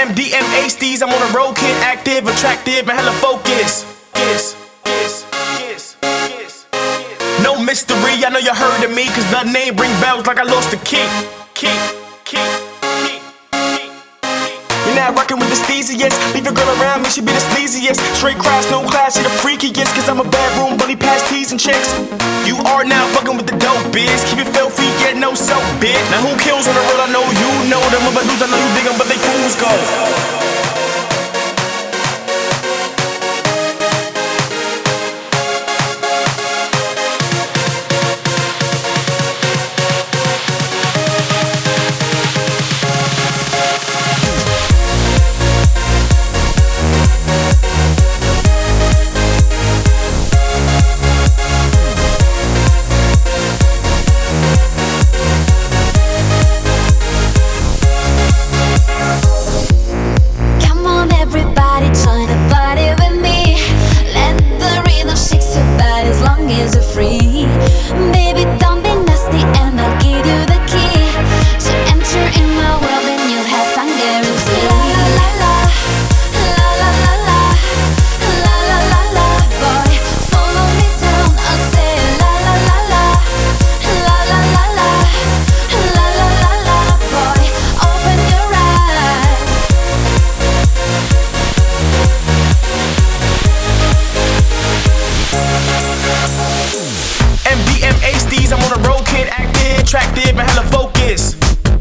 MDMA steez, I'm on a road, kid, active, attractive, and hella focused. No mystery, I know you heard of me, cause the name ring bells like I lost the key. You're not rockin' with the steeziest. Leave your girl around me, she be the sleaziest. Straight cross, no class, she the freakiest. Cause I'm a bedroom bully past teasing chicks. You are now fucking with the dope, bitch. Keep it filthy, yet no soap, bitch. Now who kills on the road? I know you know them. Other dudes I know you dig them, but they fools go. I'm on the road, kid, active, attractive, and hella focused.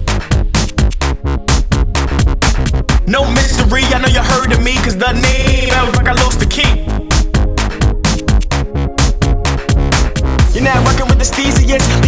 No mystery, I know you heard of me, cause the name bells like I lost the key. You're not rockin' with the steeziest.